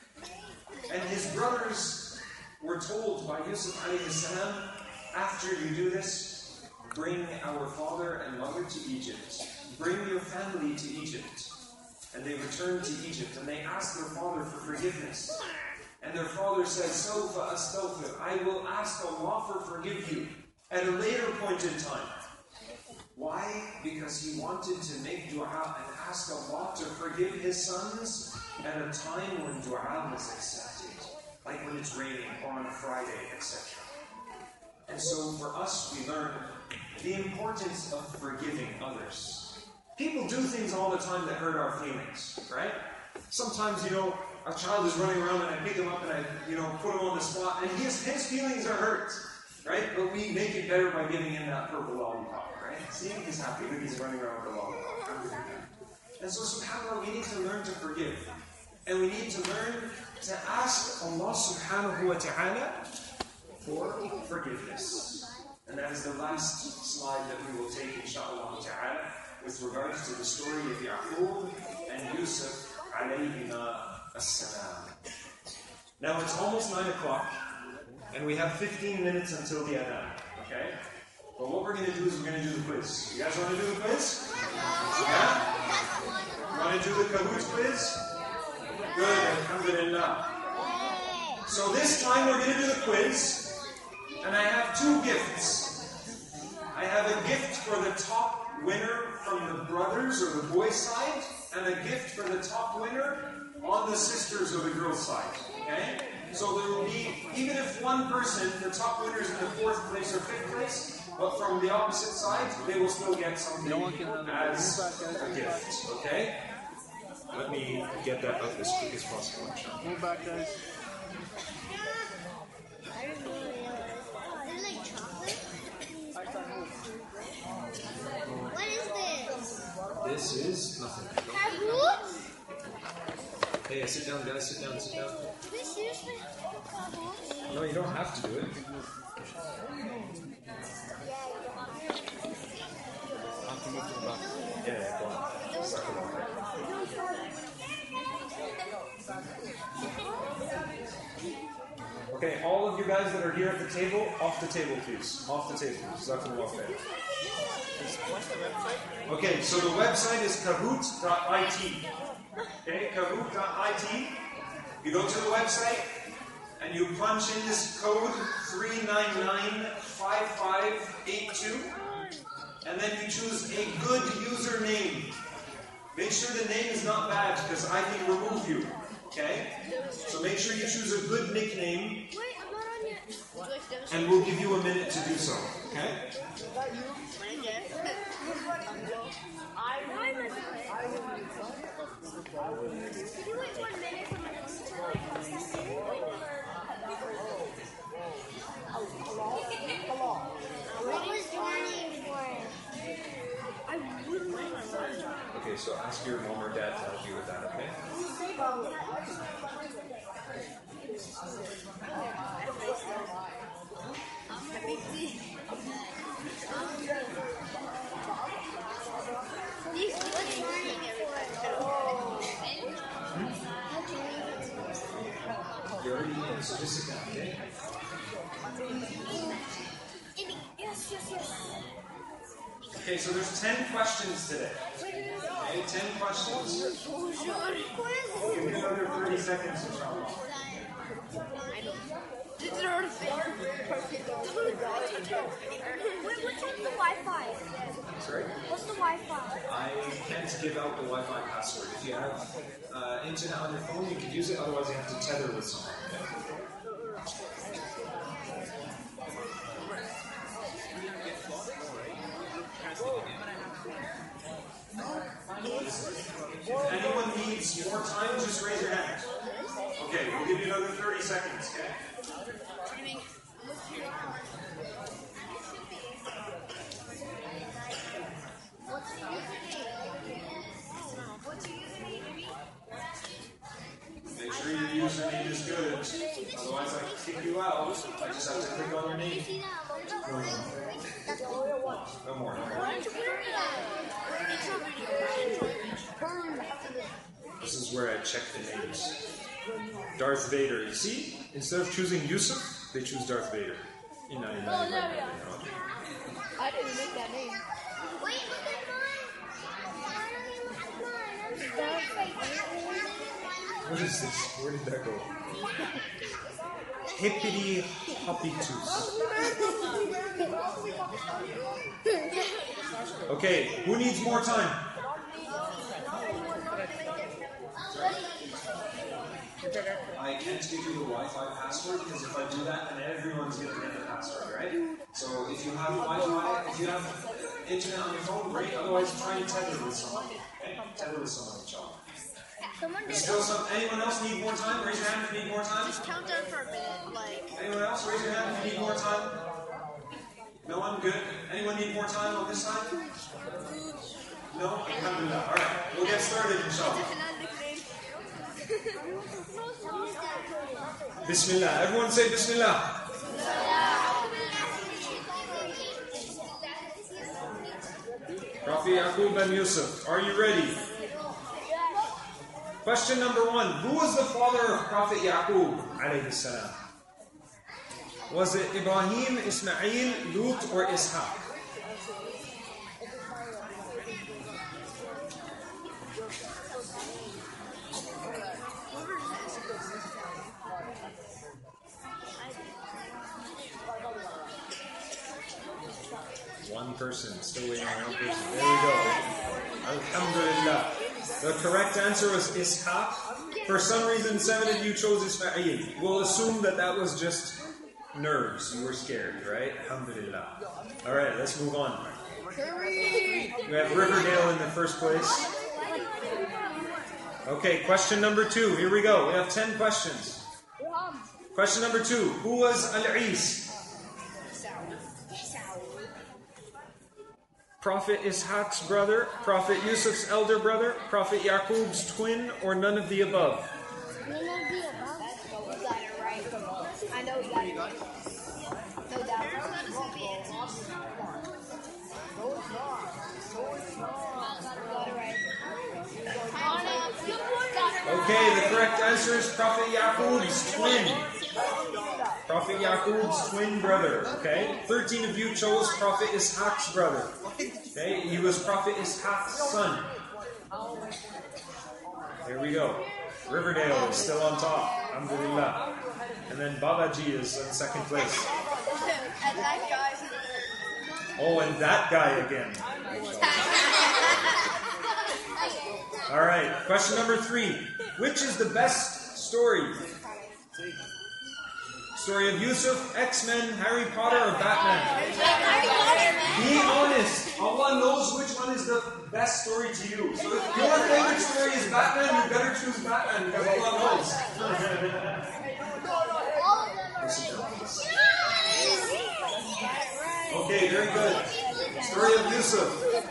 And his brothers were told by Yusuf alayhi salam, after you do this, bring our father and mother to Egypt. Bring your family to Egypt. And they returned to Egypt, and they asked their father for forgiveness. And their father said, Sawfa astaghfir, I will ask Allah for forgive you at a later point in time. Why? Because he wanted to make dua and ask Allah to forgive his sons at a time when dua was accepted, like when it's raining or on a Friday, etc. And so for us, we learn the importance of forgiving others. People do things all the time that hurt our feelings, right? Sometimes, a child is running around and I pick him up and I, put him on the spot, and his feelings are hurt, right? But we make it better by giving him that purple lollipop, right? See, he's happy that he's running around with a lollipop. And so, subhanAllah, we need to learn to forgive. And we need to learn to ask Allah subhanahu wa ta'ala for forgiveness. And that is the last slide that we will take, inshaAllah ta'ala, with regards to the story of Yaqub and Yusuf alayhima as-salam. Now it's almost 9 o'clock, and we have 15 minutes until the adhan, okay? But what we're going to do is we're going to do the quiz. You guys want to do the quiz? Yeah? You want to do the Kahoot quiz? Good, alhamdulillah. So this time we're going to do the quiz, and I have 2 gifts. I have a gift for the top winner from the brothers or the boys' side, and a gift for the top winner on the sisters or the girls' side. Okay? So there will be, even if one person, the top winner is in the 4th place or 5th place, but from the opposite side, they will still get something as a gift. Okay? Let me get that up as quick as possible. Move back, guys. What is this? This is nothing. Kahoot? Hey, sit down, guys. Sit down, sit down. Is this seriously Kahoot? No, you don't have to do it. Yeah, go on. Suck it on. Okay, all of you guys that are here at the table, off the table, please. Off the table. Jazakumullah khair. Okay, so the website is kahoot.it. Okay, kahoot.it. You go to the website and you punch in this code 3995582, and then you choose a good username. Make sure the name is not bad, because I can remove you. Okay? So make sure you choose a good nickname, Wait, I'm not on yet. and we'll give you a minute to do so. Okay? Why am I Can you wait 1 minute for my What was joining for? I wouldn't like my Okay, so ask your mom or dad to help you with that, okay? What's joining You already in, so just sit down, okay? Yes. Okay, so there's 10 questions today. Okay, 10 questions. Give me another 30 seconds, inshallah. Wait, what's on the Wi-Fi? Sorry? Sorry? What's the Wi-Fi? I can't give out the Wi-Fi password. If you have internet on your phone, you can use it. Otherwise, you have to tether with someone. If anyone needs more time, just raise your hand. Okay, we'll give you another 30 seconds, okay? Make sure your username is good. Otherwise, I can kick you out. I just have to click on your name. No more. This is where I check the names. Darth Vader. You see? Instead of choosing Yusuf, they choose Darth Vader. I didn't make that name. Wait, look at mine. What is this? Where did that go? Hippity hoppitus. Okay, who needs more time? I can't give you the Wi-Fi password because if I do that, then everyone's going to get the password, right? So if you have Wi-Fi, if you have internet on your phone, great. Otherwise, try and tether with someone. Okay? Tether with someone, inshallah. Still anyone else need more time? Raise your hand if you need more time. Just count down for a minute, like. Anyone else? Raise your hand if you need more time. No one? Good. Anyone need more time on this side? No? Alhamdulillah. Alright, we'll get started, inshallah. Bismillah. Everyone say Bismillah. Prophet Yaqub and Yusuf, are you ready? Question number 1. Who was the father of Prophet Yaqub alayhi salam? Was it Ibrahim, Ismail, Lut, or Ishaq? One person, still waiting on one person. There we go. Alhamdulillah. The correct answer was Ishaq. For some reason, 7 of you chose Ismail. We'll assume that that was just nerves. You were scared, right? Alhamdulillah. Alright, let's move on. We have Riverdale in the first place. Okay, question number 2. Here we go. We have 10 questions. Question number 2. Who was Al-Is? Prophet Ishaq's brother, Prophet Yusuf's elder brother, Prophet Yaqub's twin, or none of the above? None of the above? You got it right. I know you got it right. No doubt. Okay, the correct answer is Prophet Yaqub's twin. Prophet Yaqub's twin brother. Okay, 13 of you chose Prophet Ishaq's brother. Okay, he was Prophet Ishaq's son. Here we go. Riverdale is still on top. Alhamdulillah. And then Babaji is in second place. And that guy's Oh, and that guy again. Alright, question number 3. Which is the best story? Story of Yusuf, X-Men, Harry Potter, or Batman? Be honest. Allah knows which one is the best story to you. So if your favorite story is Batman, you better choose Batman because Allah knows. Okay, very good. Story of Yusuf.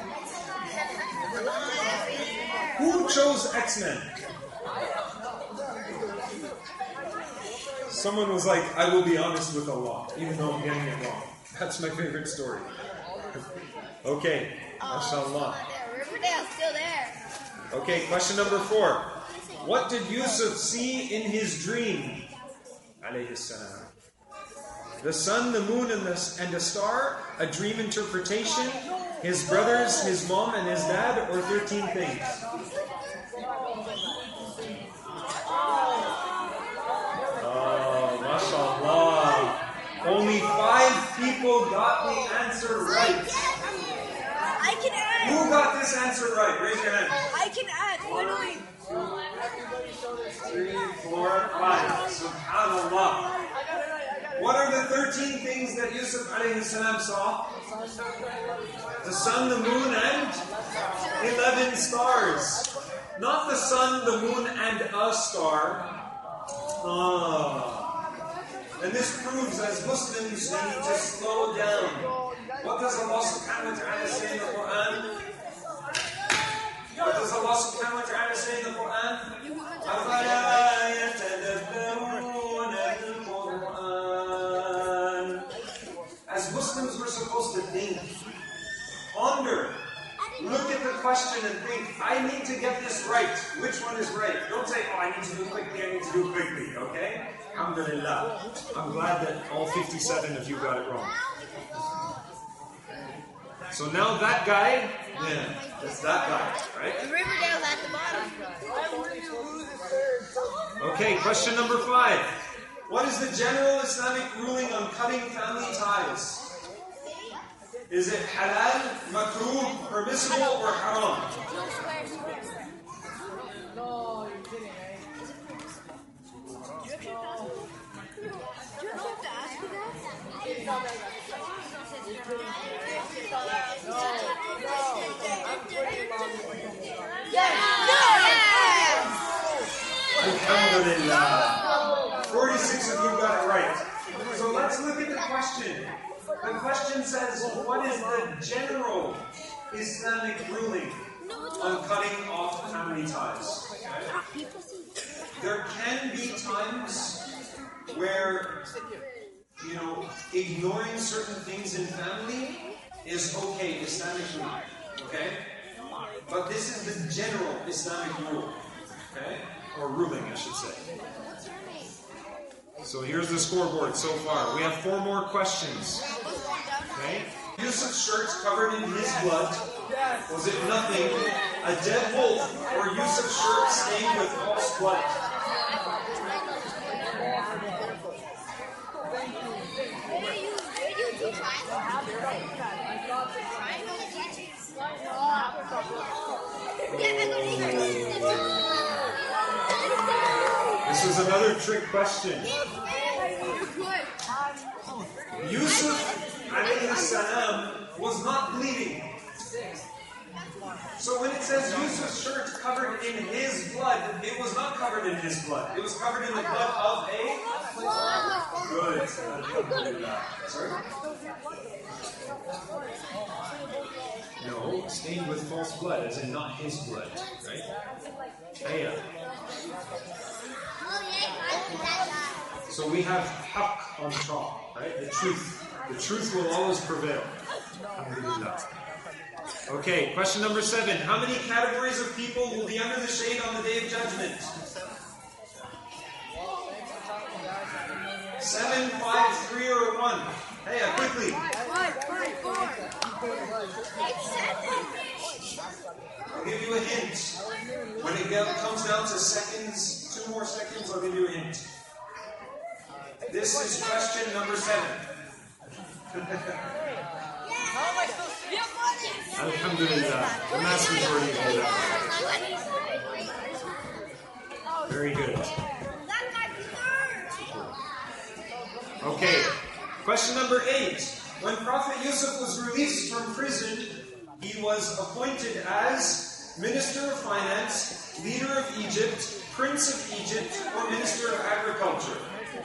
Who chose X-Men? Someone was like, I will be honest with Allah, even though I'm getting it wrong. That's my favorite story. Okay, mashallah. Riverdale's still there. Okay, question number 4. What did Yusuf see in his dream? Alayhi salam. The sun, the moon, and a star, a dream interpretation, his brothers, his mom, and his dad, or 13 things? Oh, mashallah. Only 5 people got the answer right. I can add. Who got this answer right? Raise your hand. I can add. Finally. 3, 4, 5. Subhanallah. What are the 13 things that Yusuf alayhi salam saw? The sun, the moon, and 11 stars. Not the sun, the moon, and a star. And this proves, as Muslims, we need to slow down. What does Allah subhanahu wa ta'ala say in the Quran? What does Allah subhanahu wa ta'ala say in the Quran? أَفَلَا يَتَدَبَّرُونَ الْقُرْآنَ. As Muslims, we're supposed to think, ponder, look at the question and think, I need to get this right. Which one is right? Don't say, oh, I need to do quickly, I need to do quickly, okay? Alhamdulillah. I'm glad that all 57 of you got it wrong. So now that guy, it's that guy, right? Riverdale's at the bottom. Okay, question number 5. What is the general Islamic ruling on cutting family ties? Is it halal, makruh, permissible, or haram? No, you're kidding, right? Do you have to ask you that? Alhamdulillah. 46 of you got it right. So let's look at the question. The question says, what is the general Islamic ruling on cutting off family ties? Okay? There can be times where, ignoring certain things in family is okay Islamically. Okay? But this is the general Islamic rule. Okay? Or ruling, I should say. So here's the scoreboard so far. We have 4 more questions. Okay? Yusuf's shirt covered in his blood. Was it nothing, a dead wolf, or Yusuf's shirt stained with false blood? This is another trick question. Yusuf alayhi salam was not bleeding. So when it says Yusuf's shirt covered in his blood, it was not covered in his blood. It was covered in the blood of a... Good. Sorry? No, stained with false blood, as in not his blood. Right? Aya. So we have haqq on top, right? The truth. The truth will always prevail. Alhamdulillah. Okay, question number 7. How many categories of people will be under the shade on the Day of Judgment? 7, 5, 3, or 1? Hey, quickly. 5, 4. I'll give you a hint. When it comes down to seconds, 2 more seconds, I'll give you a hint. This is question number 7. Alhamdulillah. The mass majority of you. Very good. Okay. Question number 8. When Prophet Yusuf was released from prison, he was appointed as Minister of Finance, Leader of Egypt, Prince of Egypt, or Minister of Agriculture.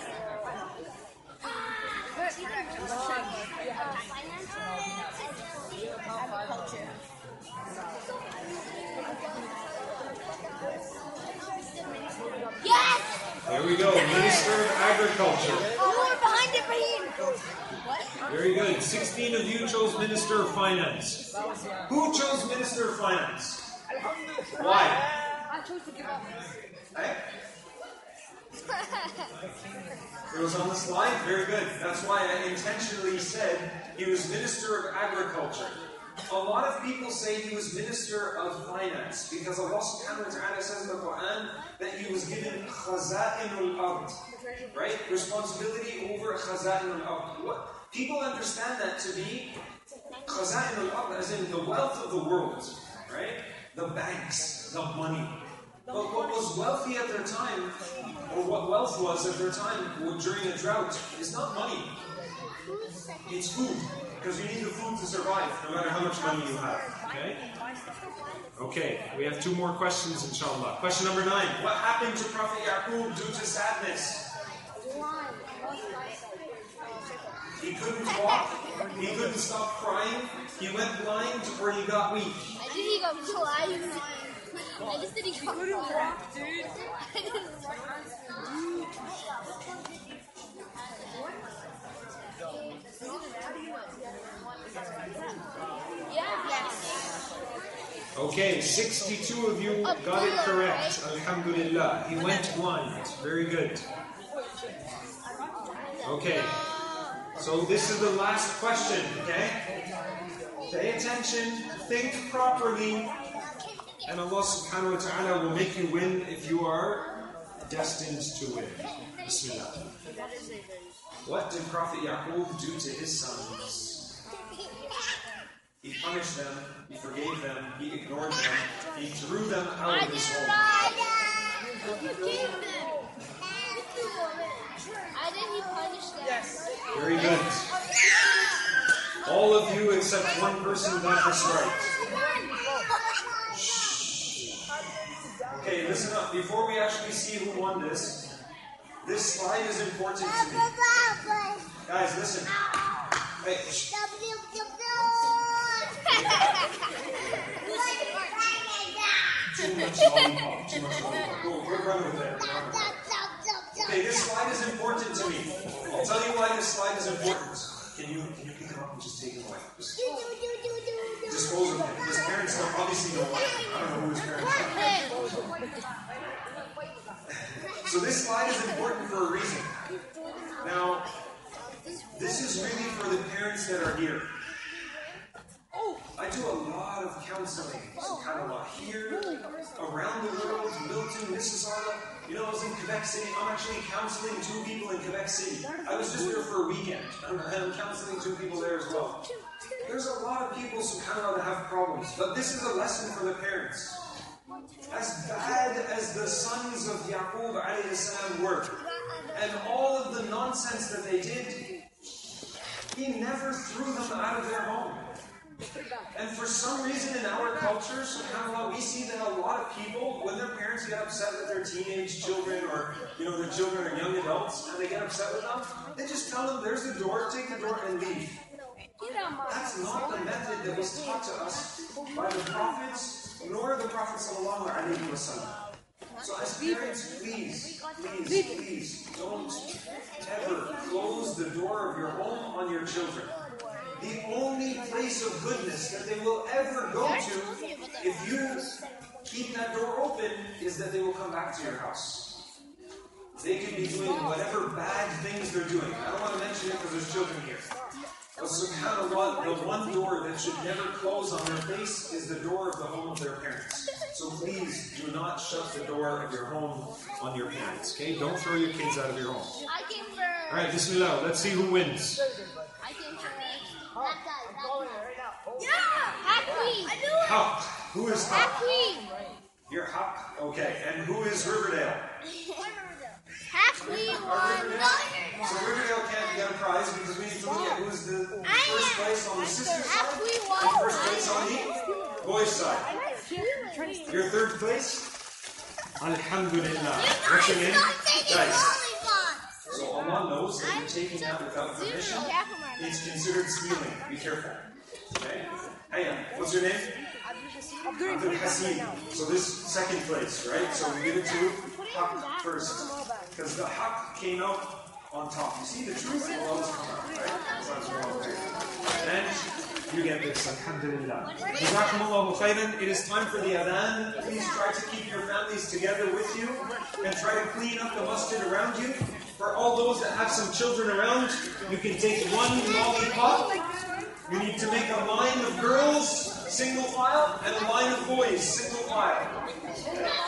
Yes! There we go, Minister of Agriculture. Oh, we're behind it, Raheem. What? Very good. 16 of you chose Minister of Finance. Who chose Minister of Finance? Why? I chose to give up. Hey? It was on the slide? Very good. That's why I intentionally said he was Minister of Agriculture. A lot of people say he was Minister of Finance because Allah subhanahu wa ta'ala says in the Quran that he was given khaza'inul ard, right? Responsibility over khaza'inul ard. People understand that to be khaza'in al-ard, as in the wealth of the world, right? The banks, the money. But what was wealthy at their time, or what wealth was at their time during a drought, is not money. It's food. Because you need the food to survive, no matter how much money you have. Okay? Okay, we have 2 more questions, inshallah. Question number 9. What happened to Prophet Yaqub due to sadness? He couldn't walk. He couldn't stop crying. He went blind or he got weak. I think he got blind. I just said he got blind. I didn't Yes. Okay, 62 of you got it correct. Alhamdulillah. He went blind. Very good. Okay. So this is the last question, okay? Pay attention, think properly, and Allah subhanahu wa ta'ala will make you win if you are destined to win. Bismillah. What did Prophet Yaqub do to his sons? He punished them, he forgave them, he ignored them, he threw them out of his home. I didn't he punish them. Yes. Very good. All of you except one person got this right. Okay, listen up. Before we actually see who won this slide is important to me. Guys, listen. Hey, Too much lollipop. We're running there. Okay, this slide is important to me. I'll tell you why this slide is important. Can you pick it up and just take it away? Just dispose of it. His parents obviously don't want it. I don't know who his parents are. So this slide is important for a reason. Now, this is really for the parents that are here. I do a lot of counseling, subhanAllah, here, around the world, Milton, Mississauga. You know, I was in Quebec City. I'm actually counseling 2 people in Quebec City. I was just there for a weekend, and I'm counseling 2 people there as well. There's a lot of people, subhanAllah, that have problems, but this is a lesson for the parents. As bad as the sons of Yaqub alayhi salam were, and all of the nonsense that they did, he never threw them out of their home. And for some reason in our culture, subhanAllah, we see that a lot of people, when their parents get upset with their teenage children, or their children are young adults, and they get upset with them, they just tell them, there's the door, take the door and leave. That's not the method that was taught to us by the prophets, nor the Prophet sallallahu alaihi wasallam. So as parents, please, don't ever close the door of your home on your children. The only place of goodness that they will ever go to, if you keep that door open, is that they will come back to your house. They could be doing whatever bad things they're doing. I don't want to mention it because there's children here. But subhanAllah, the one door that should never close on their face is the door of the home of their parents. So please do not shut the door of your home on your parents. Okay? Don't throw your kids out of your home. I came first. Alright, Bismillah. Let's see who wins. I came first. Yeah! Happy! I knew it! Haq. Who is Haq? Happy! You're Haq. Okay. And who is Riverdale? Happy won. So Riverdale can't get a prize because we need to look at who's the first place on the sister side and first place on the boys side. You're 3rd place? Alhamdulillah. What's your name? Guys. So Allah knows that you're taking that without permission. It's considered stealing. Be careful. Okay? Hiya. What's your name? Abdul Hasim. So this 2nd place, right? So we give it to Haq first. Because the Haq came out on top. You see, the truth will always come out, right? And you get this. Alhamdulillah. Jazakumullahu khairan. It is time for the adhan. Please try to keep your families together with you and try to clean up the masjid around you. For all those that have some children around, you can take 1 lollipop. You need to make a line of girls, single file, and a line of boys, single file.